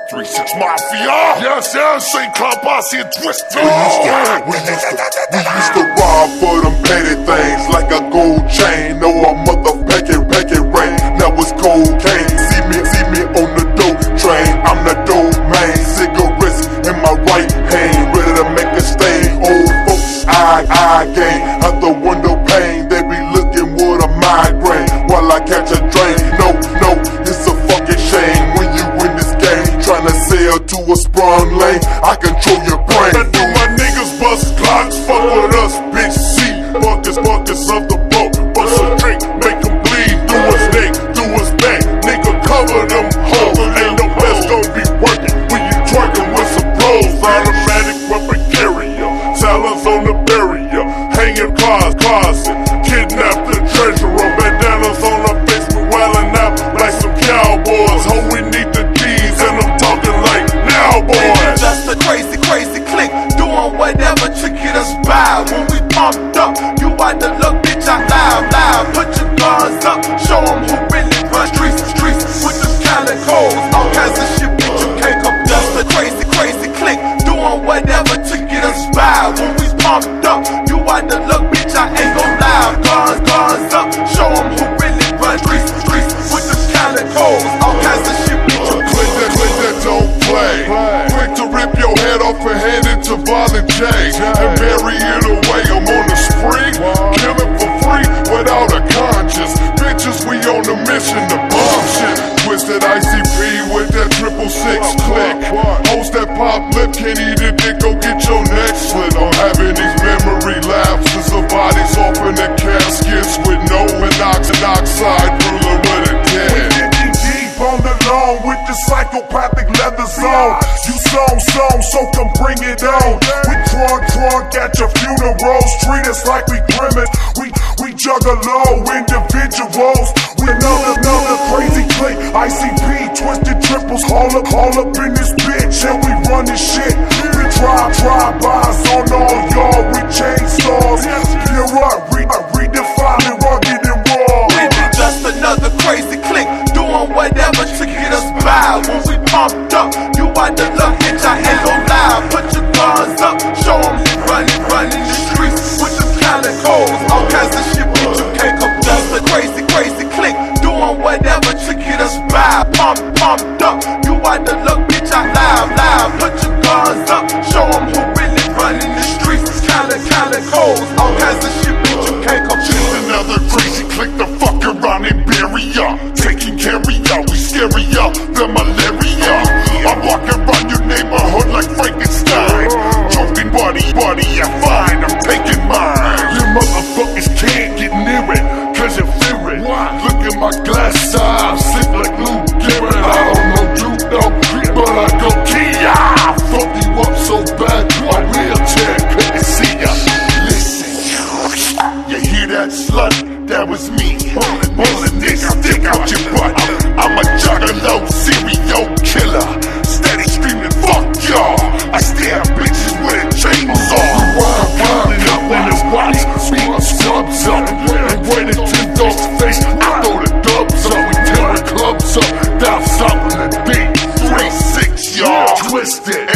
3-6 Mafia. Yes, St. Cloud Posse and Twisted. We used to rob for them petty things, like a gold chain or a motherfucking rain. Now it's cocaine. See me on the dope train. I'm the dope man. Cigarettes in my right hand, ready to make a stain. Old folks, I gain out the window pane. They be looking with a migraine while I catch a train. No, it's a fucking shame when you win this game, tryna sell to a sprung lane. I control your brain. I do my niggas bust clocks, fuck with us, bitch. See, buckets of the boat. Bust a drink, make them bleed. Do his neck, do his back. Nigga, cover them hoes. Ain't no best gon' be working when you twerking with some pros. Automatic weapon carrier, talons on the barrier, hanging closet, kidnap the treasurer. Bandanas on the basement, wildin' out like some cowboys. Ho, we need the G's, and I'm talking like now, boys. Just a crazy click, doing whatever to get us by. When we pumped up, you out the look, bitch, I loud. Put your guns up, show them who really run streets with them calicos. All kinds of shit, bitch, you can't come. Just a crazy click, doing whatever to get us by. When we pumped up, you out the look, bitch, I ain't gon' lie. Guns up, show them who really run streets with them calicos. All kinds of shit, bitch, you Click that, don't play. Quick to rip your head off and hand it to Violent J and bury it away. I'm on the spree, killing for free without a conscience. Bitches, we on a mission to bomb shit. Twisted ICP with that 666 click. Host that pop lip, can't eat a dick, go get your neck slit. I'm having these memory lapses of bodies off in the caskets with no monoxide, ruler with a dead. On the lawn with the psychopathic leather zone. You song, so come bring it on. We drunk at your funerals. Treat us like we criminals. We juggalo individuals. We another crazy clique. ICP, twisted triples. All up in this bitch, and we run this shit. We drive-bys on all y'all. We chainsaws. Pure up, redefining rugged and raw. We be just another crazy clique, doing whatever to get us by. When we pumped up, you out the luck, bitch, I ain't gon' lie. Put your guns up, show them you running the streets with them calicos. All kinds of shit, bitch, you can't come. Just a crazy clique, doing whatever to get us by. Pumped up, you out the luck, bitch, I loud. Put your guns up, show them who really running the streets. Calicos, all kinds of shit, bitch, you can't come. Just another crazy click to fuck around and bury ya. Taking care of ya, we scary ya, the malaria. I'm walking around your neighborhood like Frankenstein. Joking buddy, yeah fine, I'm taking mine. You motherfuckers can't get near it, cause you fear it. Look at my glass eye, I'm sick like Lou Garrett. I don't know you know, but I go Kia. Fuck you up so bad, a wheelchair couldn't see ya. Listen, you hear that slut? That was me. Pulling this stick out your butt. I'm a juggalo, serial killer. Steady screaming, fuck y'all. I stare at bitches with a chainsaw. Coming up in the watch, beat scrubs up. And when it's in dog's face, I throw the dubs up. We tear the clubs up. Down south in the beat. 3-6, y'all. Twisted.